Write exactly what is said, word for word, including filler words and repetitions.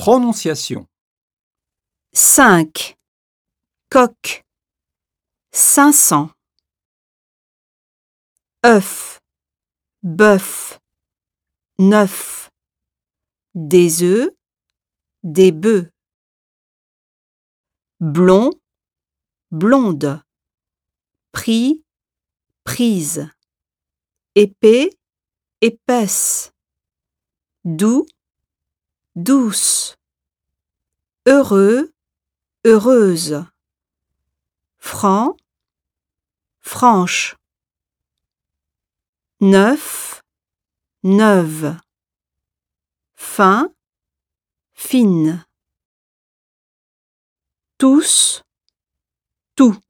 Prononciation. cinq. Coq. cinq cents. œuf, bœuf, neuf. Des œufs, des bœufs. Blond, blonde. Pris, prise. Épais, épaisse. Doux, douce. Heureux, heureuse. Franc, franche. Neuf, neuve. Fin, fine. Tous, tout.